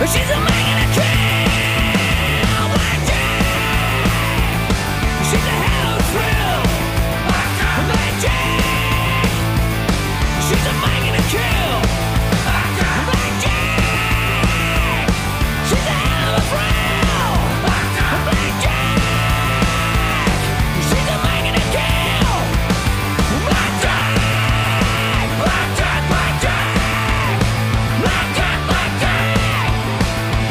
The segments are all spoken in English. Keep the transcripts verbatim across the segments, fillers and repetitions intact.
She's a man and a kill. Blackjack. She's a hell of a thrill. Blackjack. She's a man and a kill. Blackjack. She's a hell of a thrill. Blackjack. She's a man and a kill. Blackjack. Blackjack. Blackjack. Blackjack. Blackjack.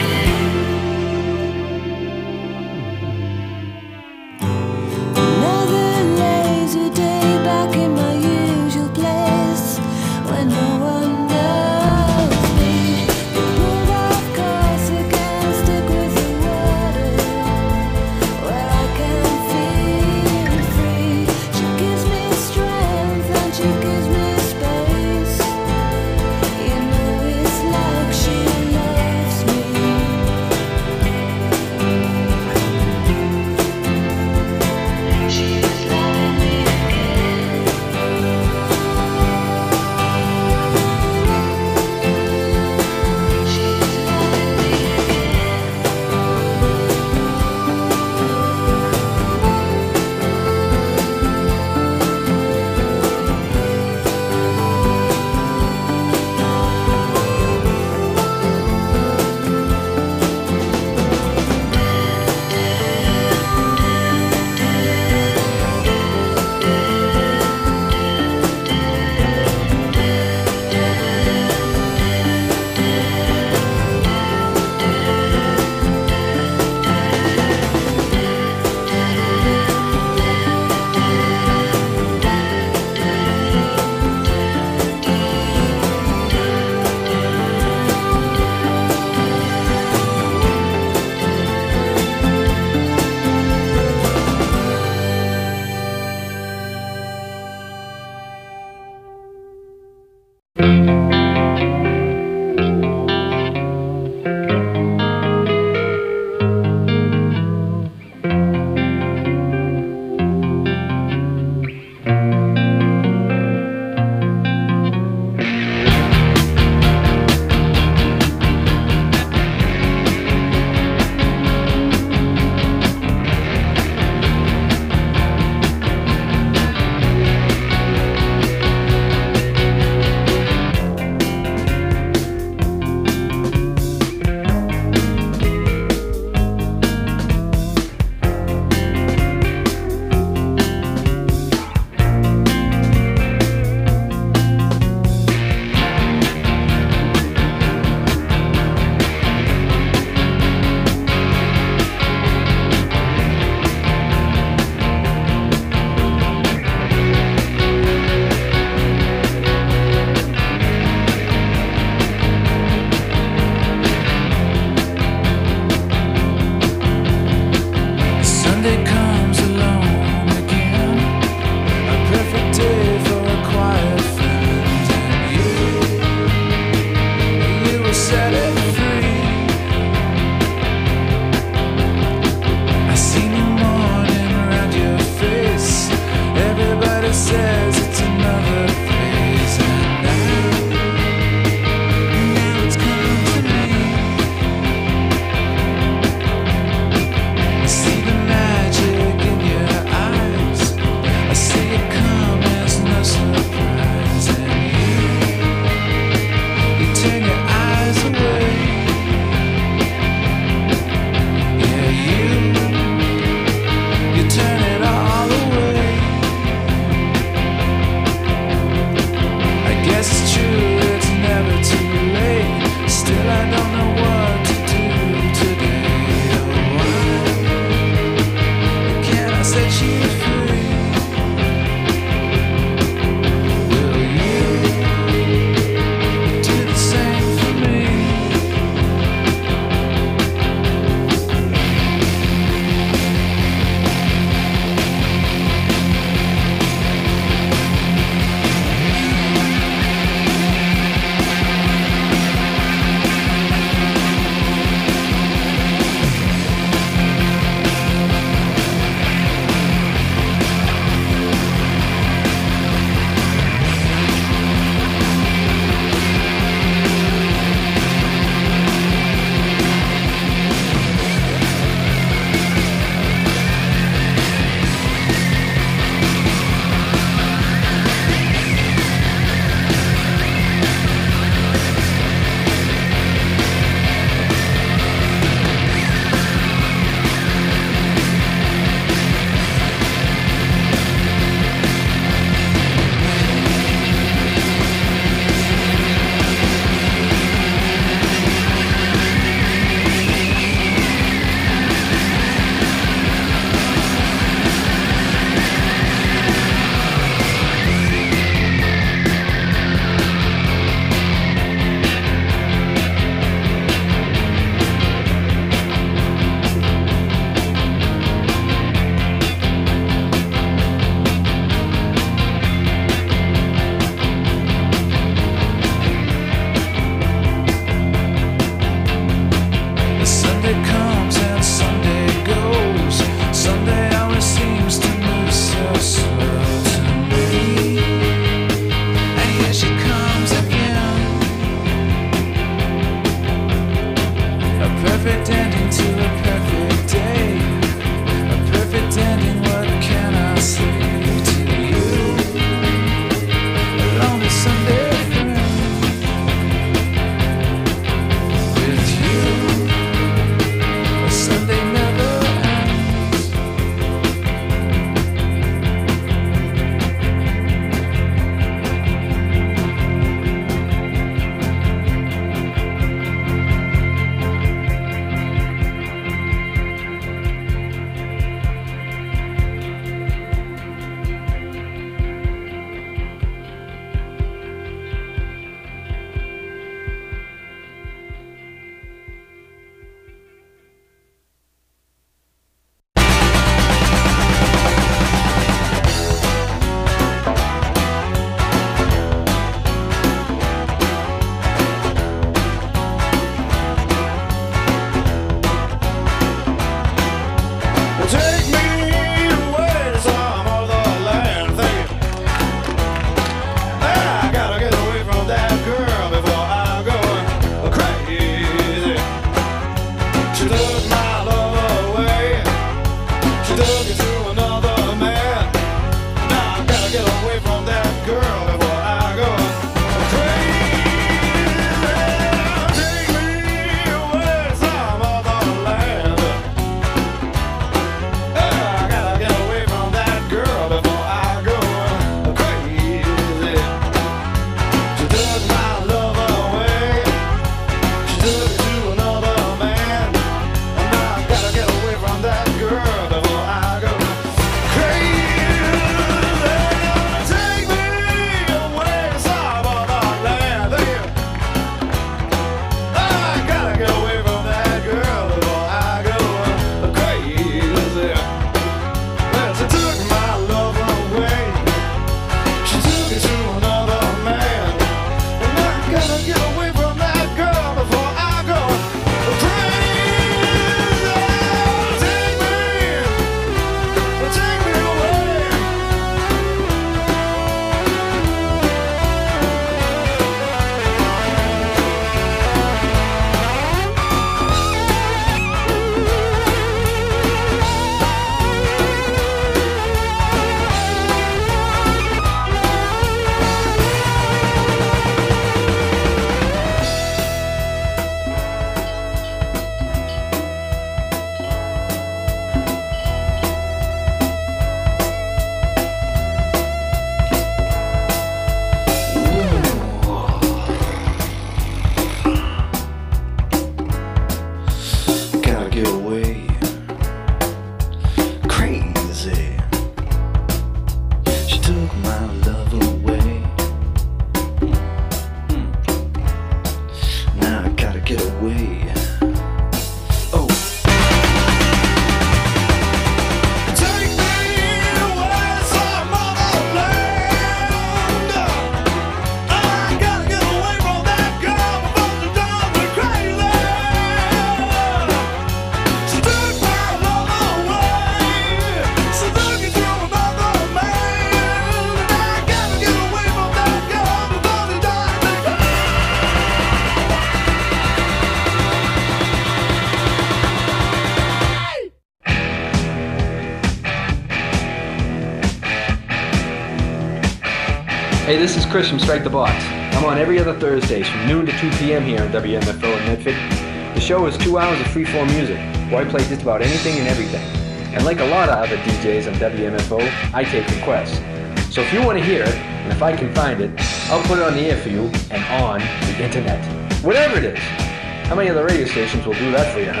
Hey, this is Chris from Strike the Box. I'm on every other Thursdays from noon to two p m here on W M F O in Medford. The show is two hours of freeform music, where I play just about anything and everything. And like a lot of other D Js on W M F O, I take requests. So if you want to hear it, and if I can find it, I'll put it on the air for you and on the internet. Whatever it is. How many other radio stations will do that for you,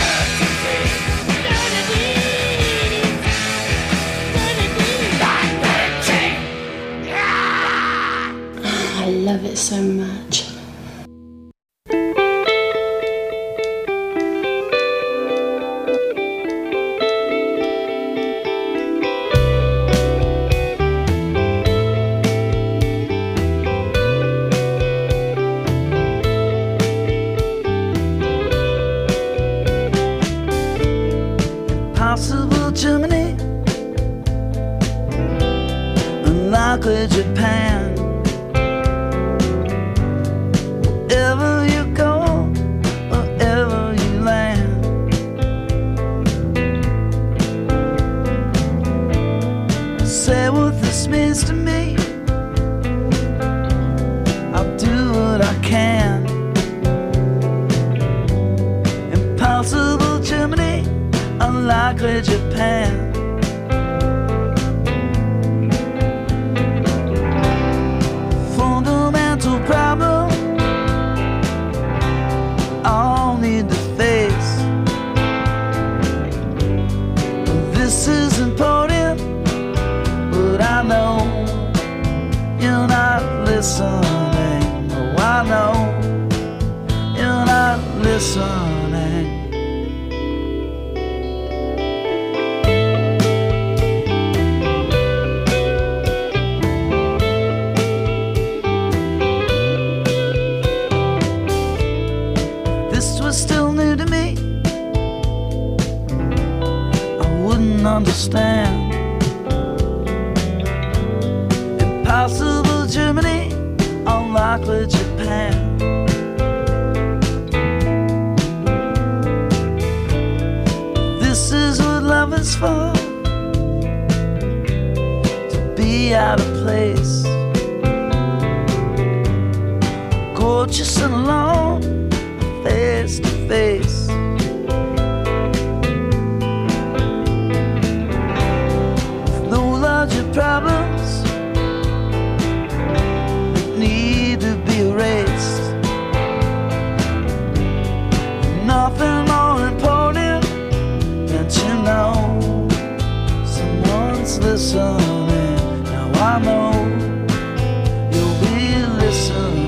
huh? I love it so much. Possible Germany, likely Japan. Wherever you go, wherever you land, say what this means to me. I'll do what I can. Impossible Germany, unlikely Japan. Fundamental problem, all need to face. This is important, but I know you're not listening. Oh, I know you're not listening. This was still new to me. I wouldn't understand. Impossible Germany, unlikely Japan. This is what love is for, to be out of place, gorgeous and alone, face to face. With no larger problems that need to be erased. Nothing more important than to know someone's listening. Now I know you'll be listening.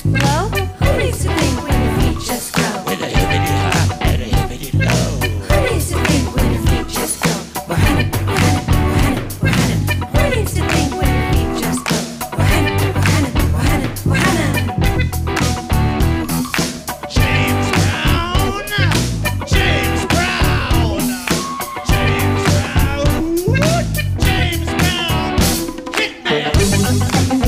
just blow? Who needs to think when your feet just go? With a hippity hop and a hippity low. Who needs to think when your feet just go? We're hunting, we're hunting, we're hunting, we're hunting. Who needs to think when your feet just go? We're hunting, we're hunting, we're hunting, we're hunting. James Brown, James Brown, James Brown, James Brown, hit me.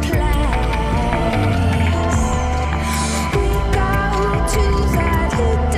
Hidden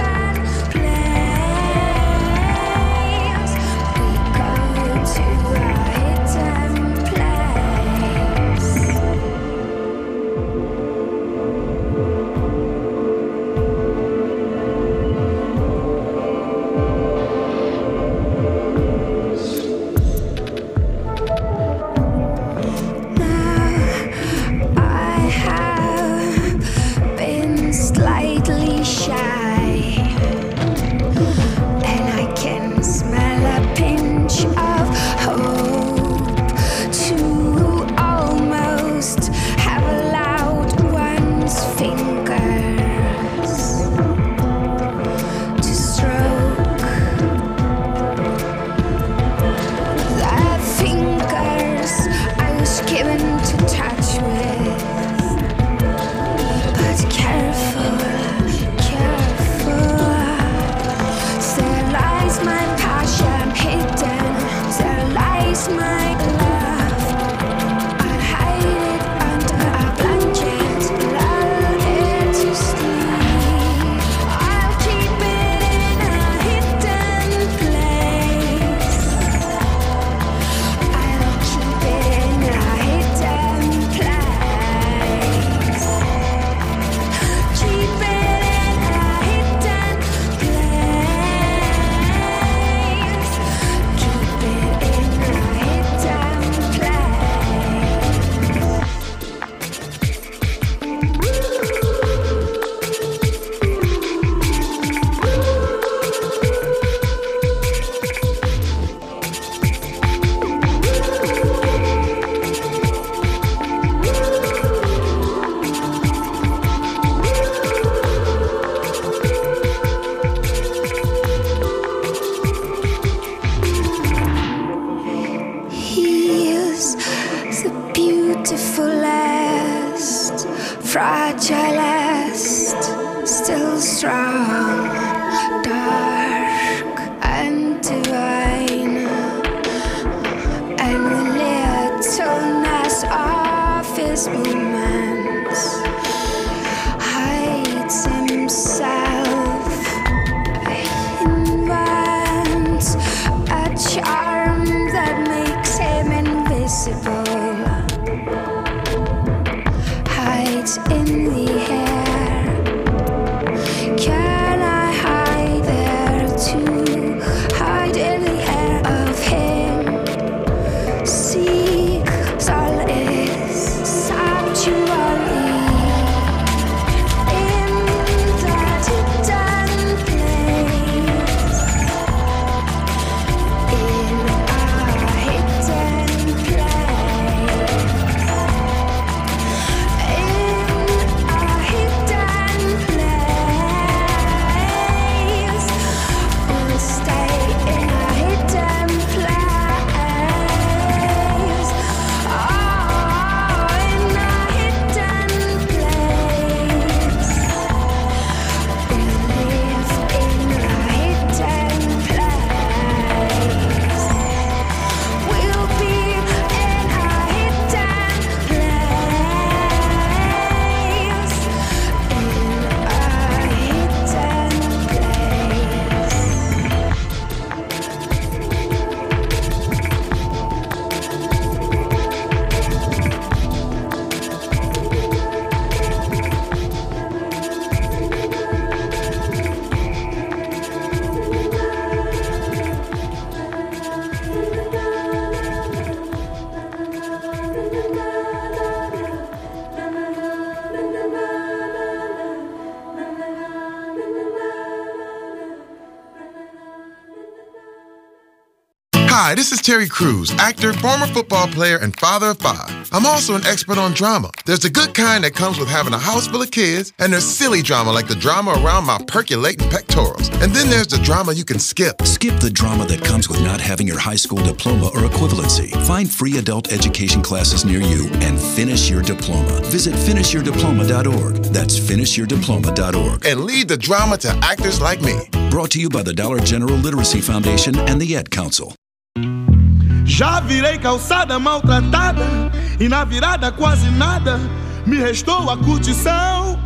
Hi, this is Terry Crews, actor, former football player, and father of five. I'm also an expert on drama. There's the good kind that comes with having a house full of kids, and there's silly drama like the drama around my percolating pectorals. And then there's the drama you can skip. Skip the drama that comes with not having your high school diploma or equivalency. Find free adult education classes near you and finish your diploma. Visit finish your diploma dot org. That's finish your diploma dot org. And leave the drama to actors like me. Brought to you by the Dollar General Literacy Foundation and the Ed Council. Já virei calçada maltratada e na virada quase nada me restou a curtição.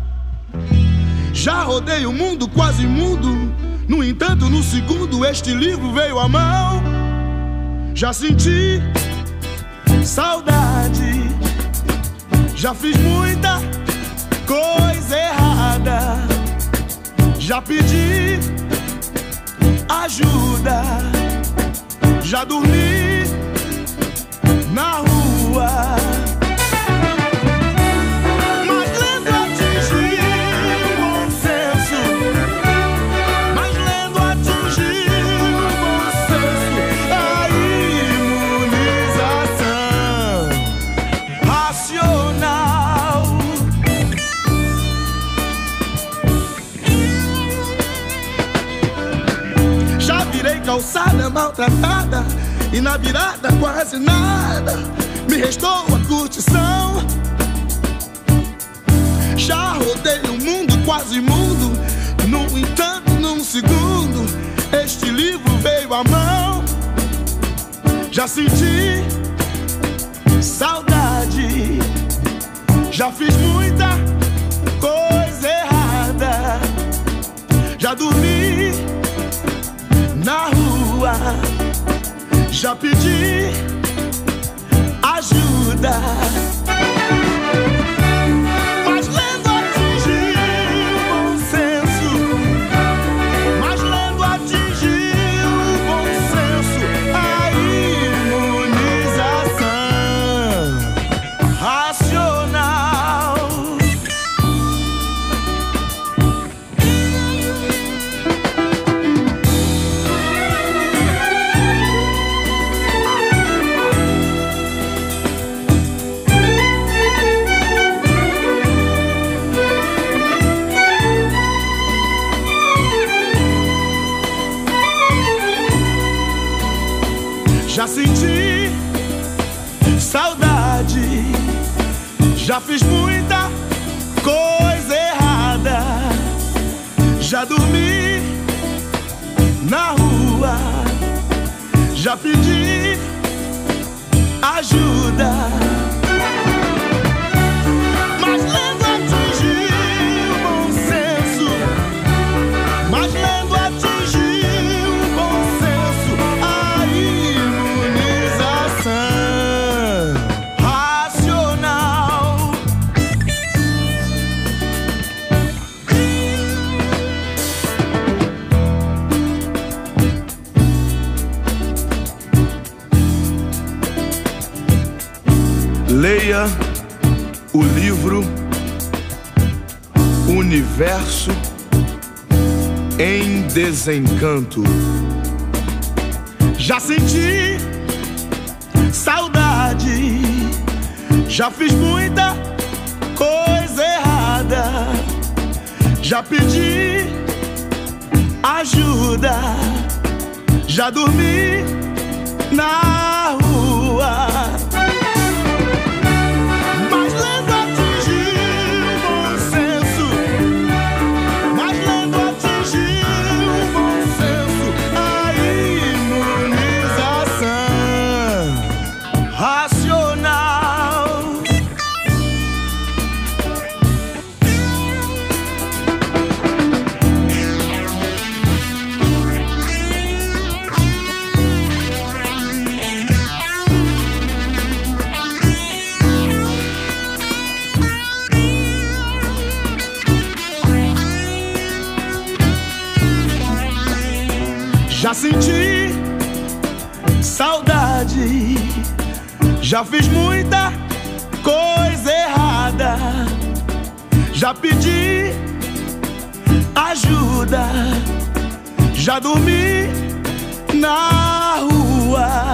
Já rodei o mundo quase mudo, no entanto no segundo este livro veio à mão. Já senti saudade, já fiz muita coisa errada, já pedi ajuda, já dormi na rua, mas lendo atingi o bom senso, mas lendo atingi o bom senso, a imunização racional. Já virei calçada maltratada e na virada quase nada me restou a curtição. Já rodei o mundo quase mundo, no entanto num segundo este livro veio à mão. Já senti saudade, já fiz muita coisa errada, já dormi na rua, já pedi ajuda, mas lendo atingi o bom senso, mas lendo atingi o bom senso, a imunização racional. Já senti saudade, já fiz muita coisa errada, já dormi na rua, já pedi ajuda, mas lendo atingi o bom senso, mas lendo atingi o bom senso, a imunização racional. Leia o livro Universo em Desencanto. Já senti saudade, já fiz muita coisa errada, já pedi ajuda, já dormi na rua, mas lendo atingi o bom senso, mas lendo atingi o bom senso, a imunização racional. Já senti saudade, já fiz muita coisa errada, já pedi ajuda, já dormi na rua. ar.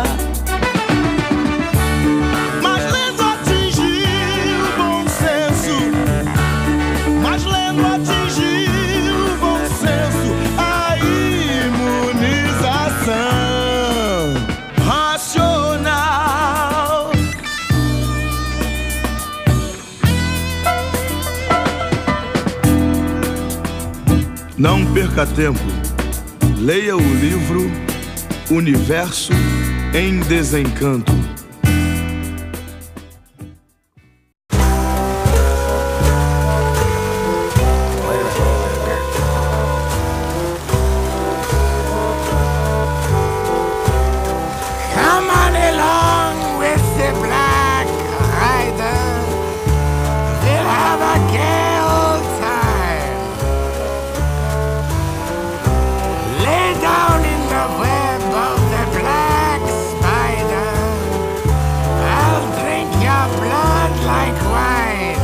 Mas lendo atingir o bom senso, mas lendo atingir o bom senso, a imunização racional. Não perca tempo, leia o livro Universo em Desencanto. Come on along with the Black Rider. We'll have a gay old time. Lay down in the web of the black spider. I'll drink your blood like wine.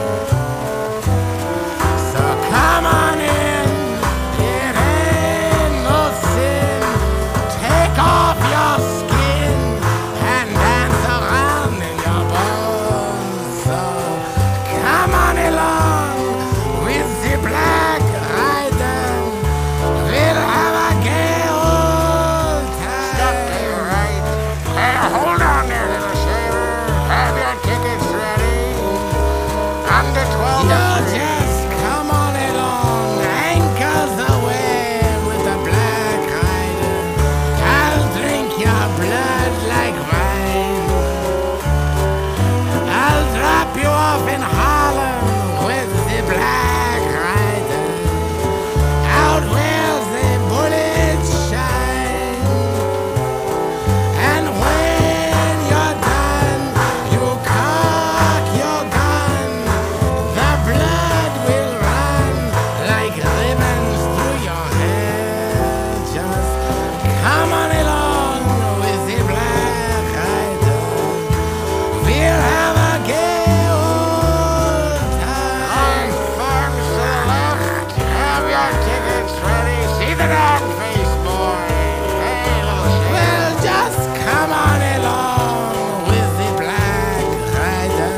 So come on in, it ain't no sin. Take off your skin and dance around in your bones. So come on along with the Black Rider. We'll have a gay old time. Stop there, right? Hey, hold on there, little shaver. Have your tickets ready. Under twelve. You just come on along, anchors away with the Black Rider. I'll drink your blood like wine. I'll drop you off in Harlem with the Black Rider. Out where the bullets shine. And when you're done, you cock your gun. The blood will run like ribbons through your hair. Just come on along with the Black Rider. We'll have a gay old time. Farms to the left, have your tickets ready. See the dog face, boy. Hey, little shit. Well, just come on along with the Black Rider.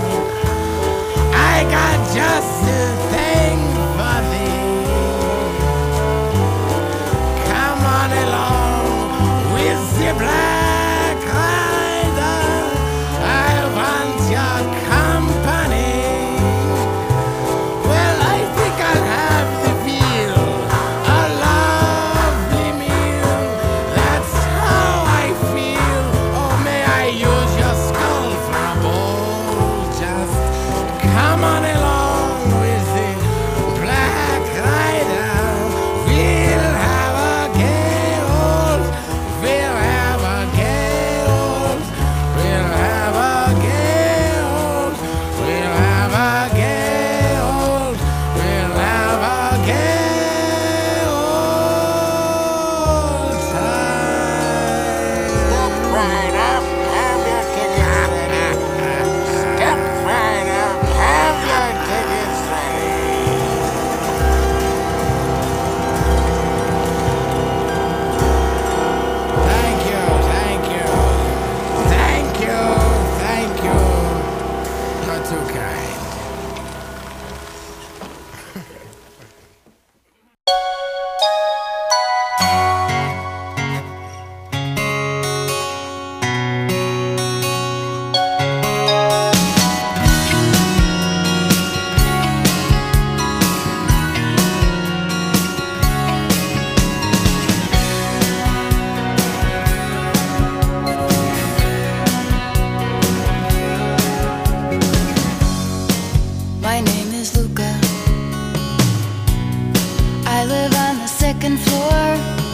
I got just the thing for thee. Come on along with the Black Rider. I want your company. Well, I think I'll have the feel, a lovely meal. That's how I feel. Oh, may I use your skull for a bowl? Just come on along with the Black Rider. We'll have a gay old, we'll have a gay old, we'll have a gay old, we'll have a gay old, we'll have a gay old time. Step right up, have your tickets ready. Step right up, have your tickets ready. Thank you, thank you, thank you, thank you. You're too kind. My name is Luca. I live on the second floor.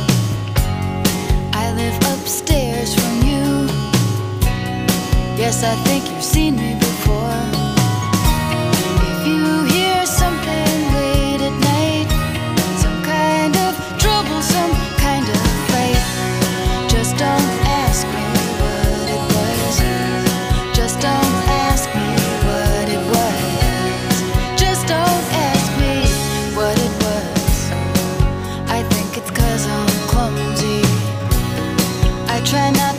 I live upstairs from you. Yes, I think you've seen me before. If you hear something late at night, some kind of trouble, some kind of fight, just don't ask me what it was. Just don't ask me what it was. Just don't ask me what it was. I think it's 'cause I'm clumsy. I try not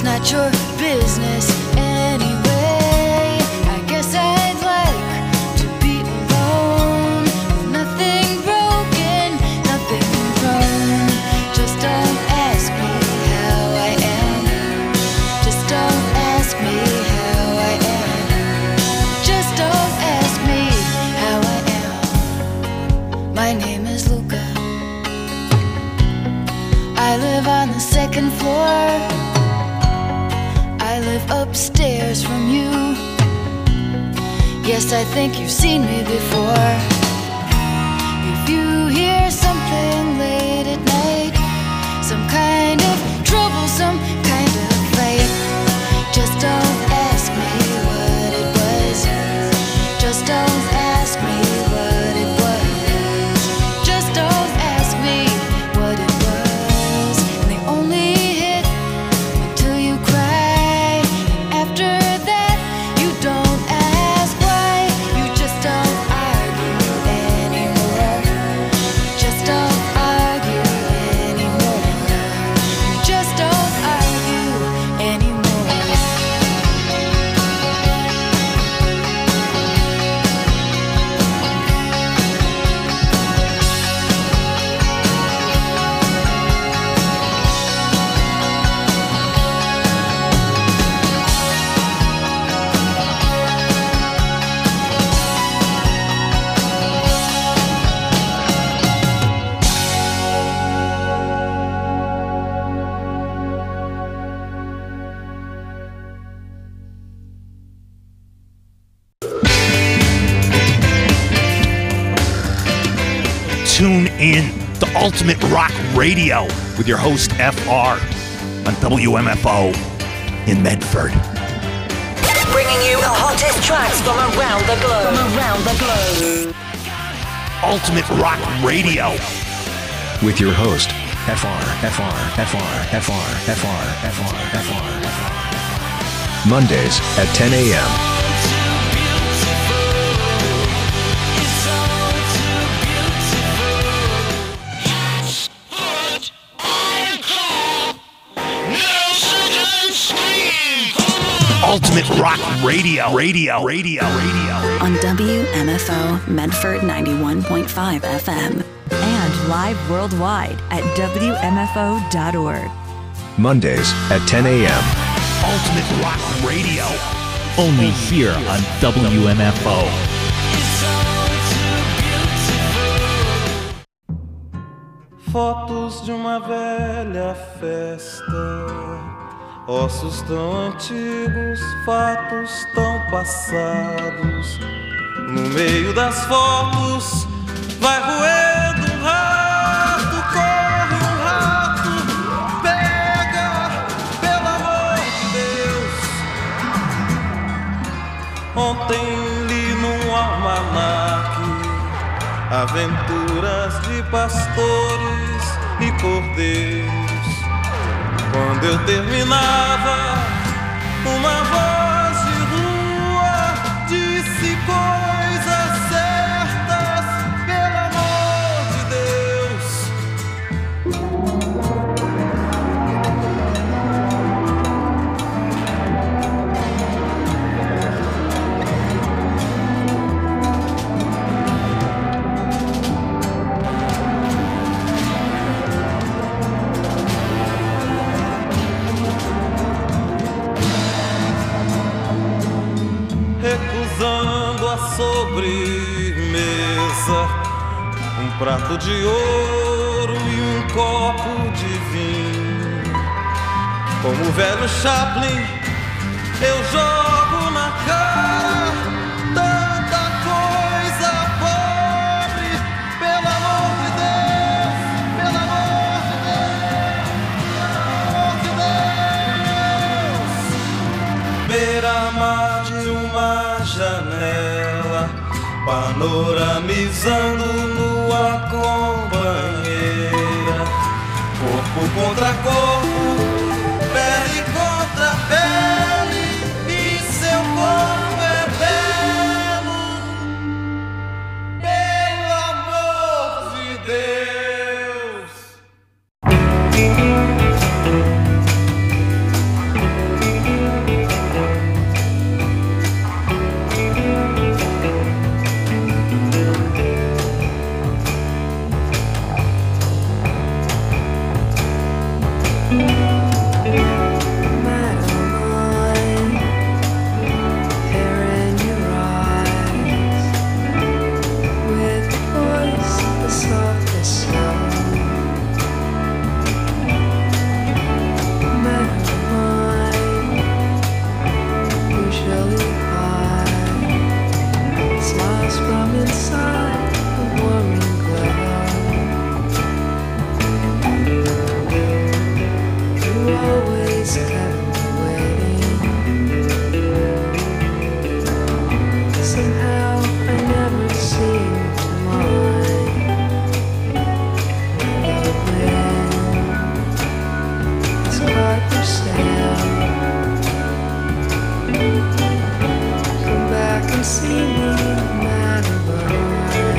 not your business anyway. I guess I'd like to be alone with nothing broken, nothing wrong. Just don't ask me how I am. Just don't ask me how I am. Just don't ask me how I am. My name is Luca. I live on the second floor. I live upstairs from you. Yes, I think you've seen me before. If you hear something late at night, some kind of trouble, some kind of fight, just don't ask me what it was. Just don't ask me what it was. Just don't ask me what it was. And they only hit until you cry. And after that, you don't ask why. You just don't argue anymore. Just don't argue anymore. You just don't argue anymore. Tune in to Ultimate Rock Radio with your host F R on W M F O in Medford. Bringing you the hottest tracks from around the globe. From around the globe. Ultimate Rock Radio with your host F R, F R, F R, F R, F R, F R, F R, F R. Mondays at ten a.m. Ultimate Rock Radio, Radio, Radio, Radio. On W M F O Medford ninety-one point five F M. And live worldwide at W M F O dot org. Mondays at ten a.m. Ultimate Rock Radio. Only here on W M F O. Fotos de uma velha festa. Ossos tão antigos, fatos tão passados. No meio das fotos vai roendo um rato, corre um rato, pega, pelo amor de Deus. Ontem li num almanaque aventuras de pastores e cordeiros. Quando eu terminava, uma voz de rua disse coisas certas, pelo amor de Deus. Recusando a sobremesa, um prato de ouro e um copo de vinho. Como o velho Chaplin, eu jogo na cara tanta coisa pobre, pelo amor de Deus, pelo amor de Deus, pelo amor de Deus. Beira-mar de uma janela, panoramizando nua companheira, corpo contra corpo, pele contra pele, e seu corpo é belo, pelo amor de Deus. Come back and see me, Madeline.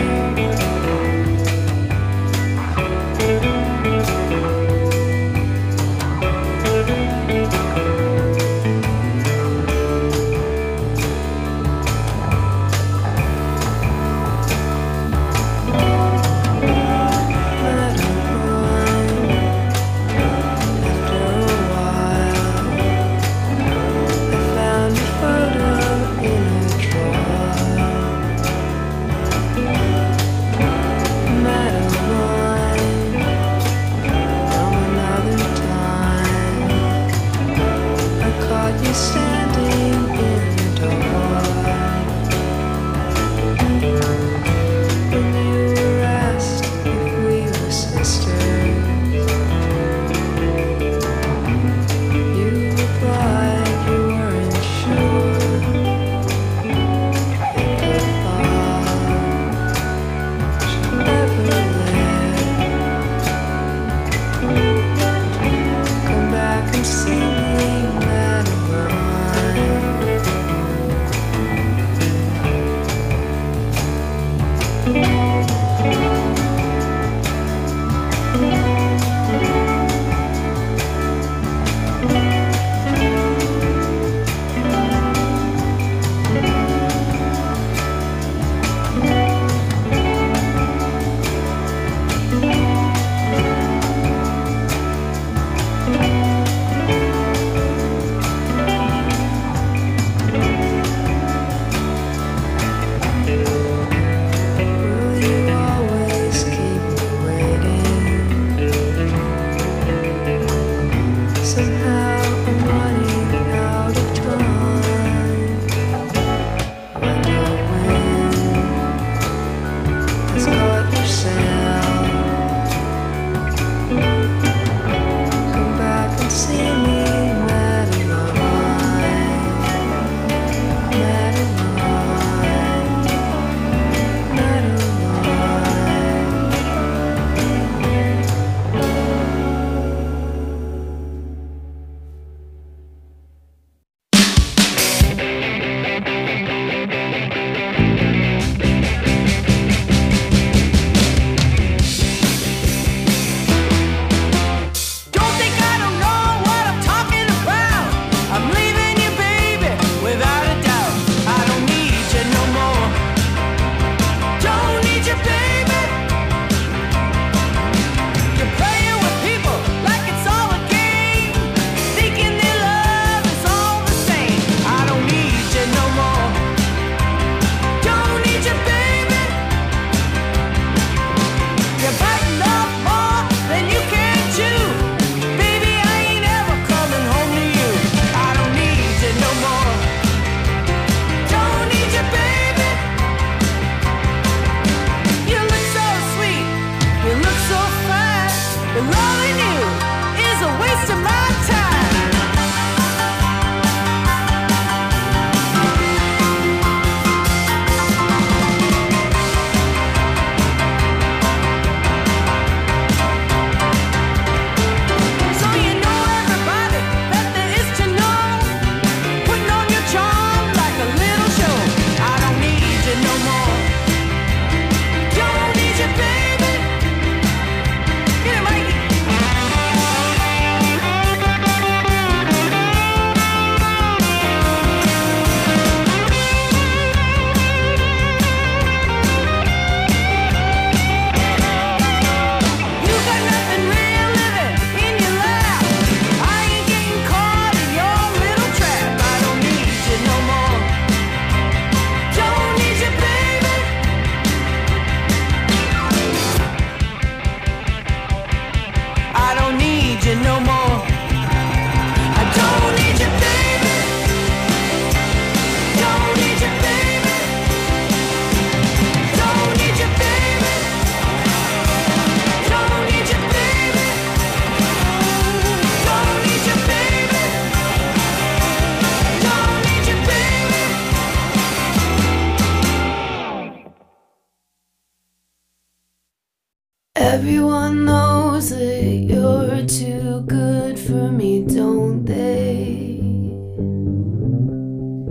Everyone knows that you're too good for me, don't they?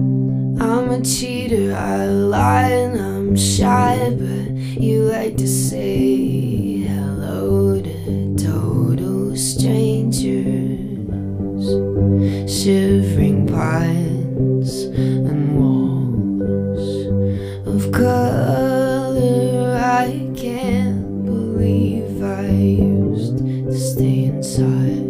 shy, but you like to say hello to total strangers. Shivering pines and walls of color. I can't believe I used to stay inside.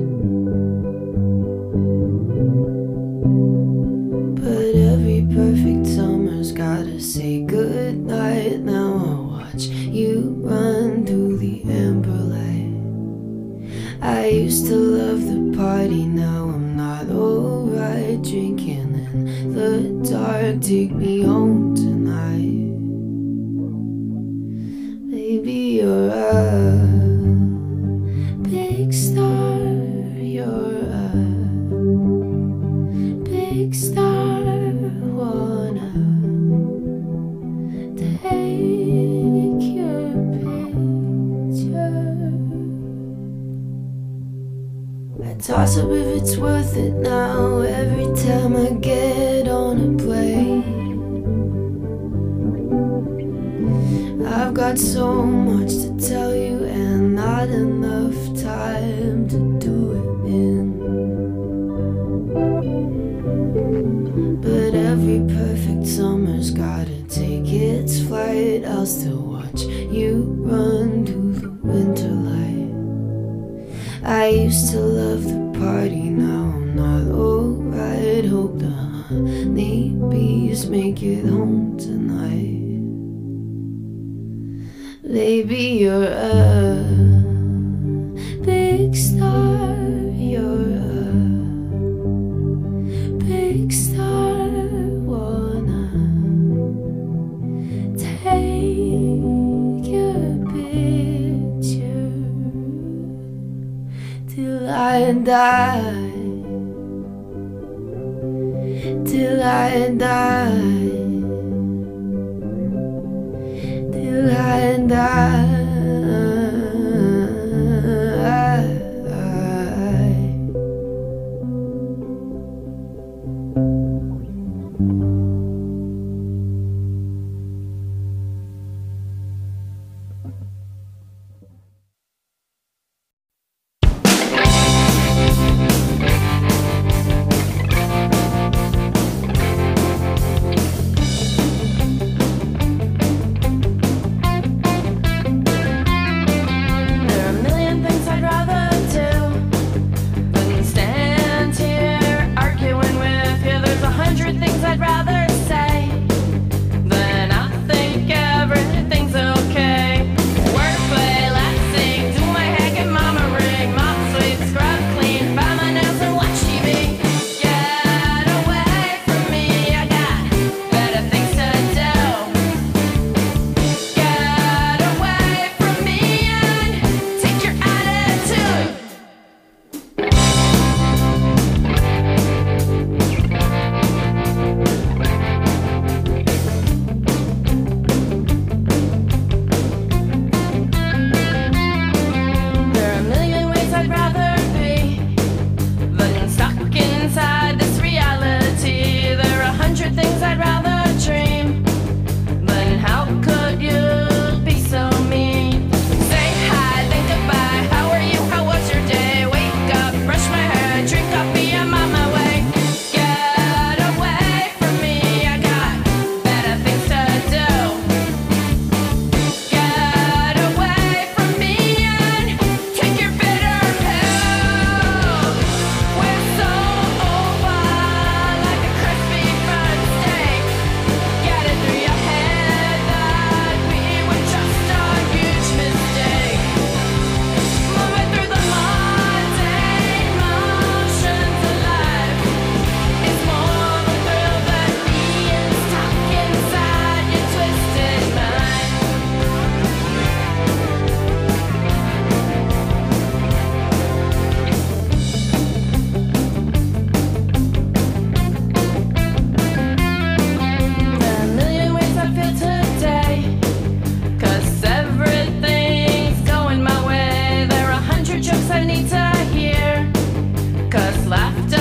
But every perfect summer's gotta say goodnight. Now I'll watch you run through the amber light. I used to love the party, now I'm not alright. Drinking in the dark, take me home tonight. Baby, you're a big star, you're a big star. Wanna take your picture. I toss up if it's worth it now. Every time I get on a plane, I've got so much to tell you and not enough time to do it in. But every perfect summer's gotta take its flight. I'll still watch you run through the winter light. I used to love the party, now I'm not alright. Hope the honey bees make it home tonight. Baby, you're a big star, you're a big star. Wanna take your picture till I die, till I die, till I die.